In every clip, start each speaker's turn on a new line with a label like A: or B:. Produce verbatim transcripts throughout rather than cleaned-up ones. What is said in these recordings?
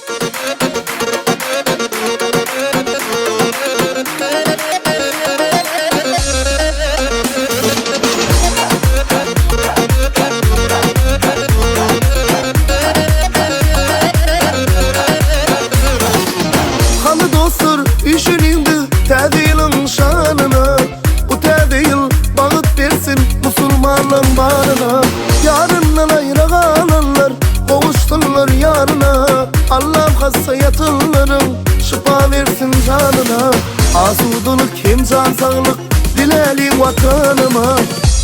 A: Tədilin şanına, bu tədil bağıt versin musulmanın barına. Yarından ayrı qalanlar, qovuştunlar yarına. Allah xassa yatınların, şifa versin canına. Asuduluk hem can sağlık, dilelim vatanıma.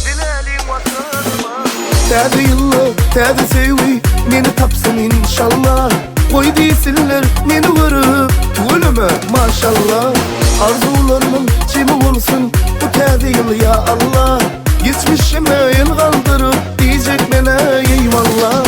A: Tədilli, tədi sevgi, meni tapsın inşallah. Koy desinler meni görüp, ölüme maşallah. Arzularımın kimi olsun bu tədil ya Allah. Geçmişime el kaldırıp diyecek bana eyvallah.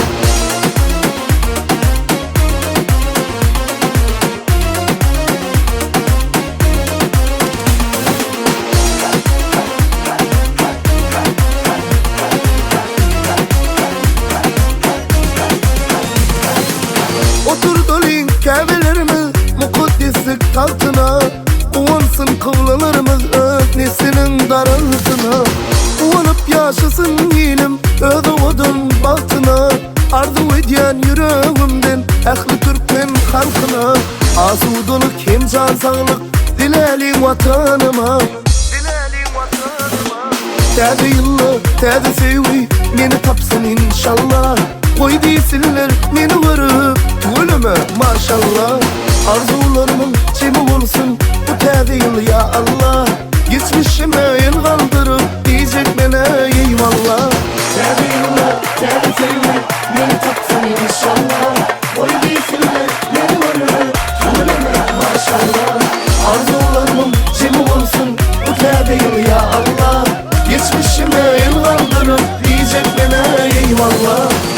A: Oturdulin Kabe'lerimiz mukaddeslik tahtına. Uvansın kıvlalarımız öknesinin daraltına. Uvanıp yaşasın yilim ödü odun bahtına. Arzu ediyen yüreğimden ehli Türkmen halkına. Asuduluk hem can sağlık dilelim vatanıma. Tədilli, tədi sevgi meni tapsın inşallah. Koy desinler meni görüp, ölüme maşallah. Arzularımın kimi olsun bu tədil ya Allah. Geçmişime el kaldırıp diyecek bana eyvallah.
B: Tədilli, tədi sevgi meni tapsın inşallah. Koy desinler meni görüp, ölüme maşallah.
A: Arzularımın kimi olsun bu tədil ya Allah. Geçmişime el kaldırıp diyecek bana eyvallah.